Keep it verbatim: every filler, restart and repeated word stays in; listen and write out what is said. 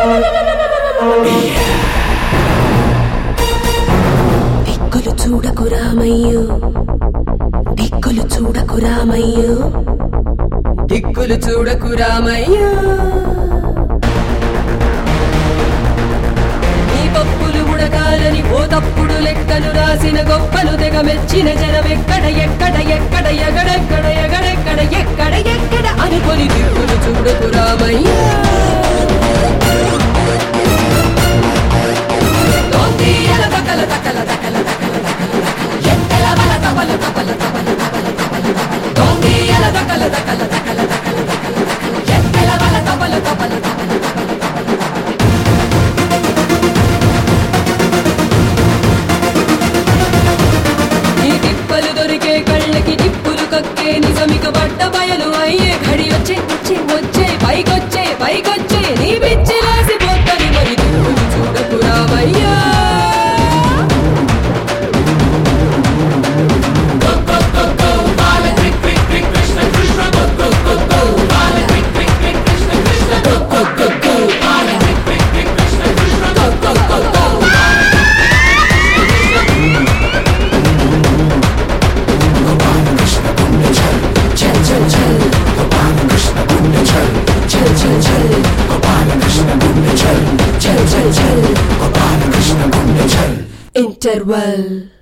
దిక్కులు చూడకు రామయ్యో, దిక్కులు చూడకు రామయ్యో, దిక్కులు చూడకు రామయ్యో. నీ పప్పులు ఉడకాలని ఓ తప్పుడు లెక్కలు రాసిన గొప్పలు తెగ మెచ్చిన జనం ఎక్కడ ఎక్కడ ఎక్కడ ఎగడెక్కడ ఎగడెక్కడ ఎక్కడ ఎక్కడ అనుకొని దిక్కులు చూడకు రామయ్యో. దొరికే కళ్ళకి నిప్పులు కక్కే నిజమిక బట్ట బయలు అయ్యే ఘడి వచ్చే వచ్చే వచ్చే పైకొచ్చే పైకొచ్చే నీ పిచ్చి రాసిపోతని మరి దిక్కులు చూడకు రామయ్యా. Interval.